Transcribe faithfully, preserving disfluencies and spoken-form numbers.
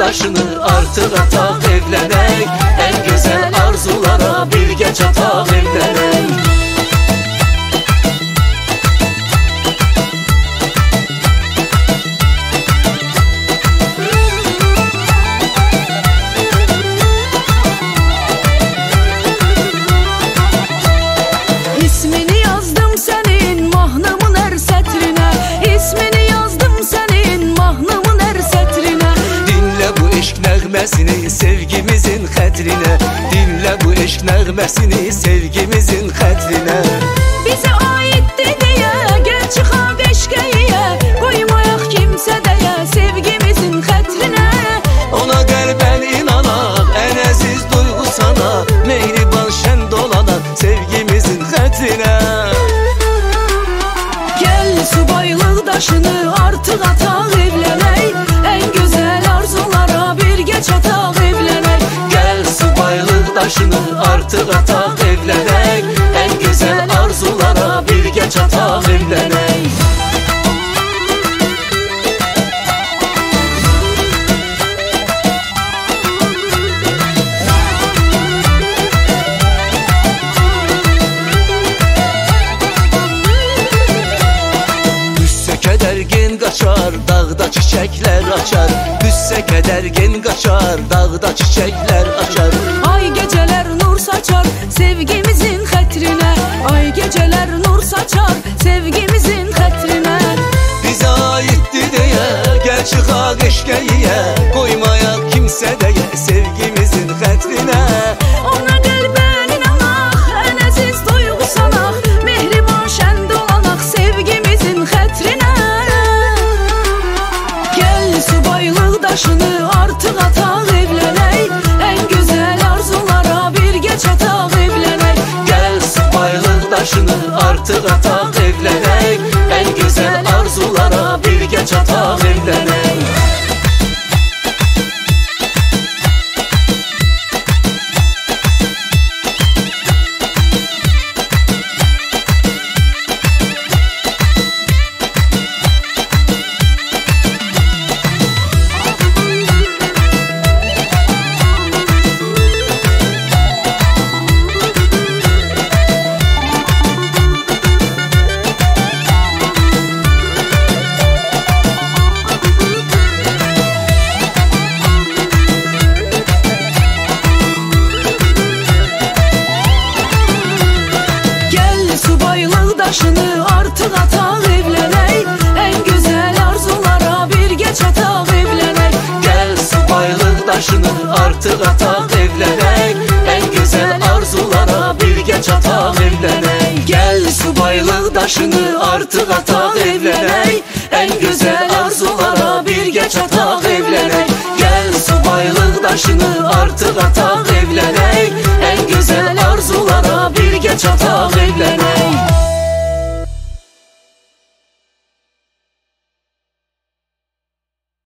daşını artık atak evlenek. En güzel arzulara birgə çatak evlenek. İsmini yazdım senin mahnımın her sətrine, İsmini yazdım senin mahnımın her sətrine. Dinle bu eşk nəğməsini sevgimizin xətrine, dinle bu eşk nəğməsini sevgimizin xətrine. Bize aittir diye gel çıxaq eşqəyə, qoymayaq kimsə dəyə sevgimizin xətrine. Ona qəlbən inanaq, ən əziz duyğu sana, mehriban şən dolanaq sevgimizin xətrine. Gel subaylıq daşını artıq ataq evlənək, en güzel arzulara birgə çataq evlənək. Gel subaylıq daşını artıq ataq evlənək, en güzel arzulara birgə çataq evlənək. Kədərgin qaçar, dağda çiçəklər açar. Qüssə kədərgin qaçar, dağda çiçəklər açar. Ay geceler nur saçar sevgimizin xətrine, ay geceler nur saçar sevgimizin xətrine. Bizə aitdir deyə, gəl çıxaq eşqəyə, qoymayaq kimsə deyə sevgimizin xətrinə. Ona qəlbən inanaq, ən əziz duyğu sanaq, mehriban şən dolanaq sevgimizin xətrinə. Gel subaylıq daşını artıq ataq evlənək, en güzel arzulara birgə çataq evlənək. Gəl subaylıq daşını artıq ataq evlənək, en güzel arzulara birgə çataq evlənək. Daşını artıq ataq evlənək, en güzel arzulara birgə çataq evlənək. Gəl subaylıq daşını artıq ataq evlənək, en güzel arzulara birgə çataq evlənək. Gəl subaylıq daşını artıq ataq evlənək, en güzel arzulara birgə çataq evlənək. Gəl subaylıq daşını artıq ataq evlənək.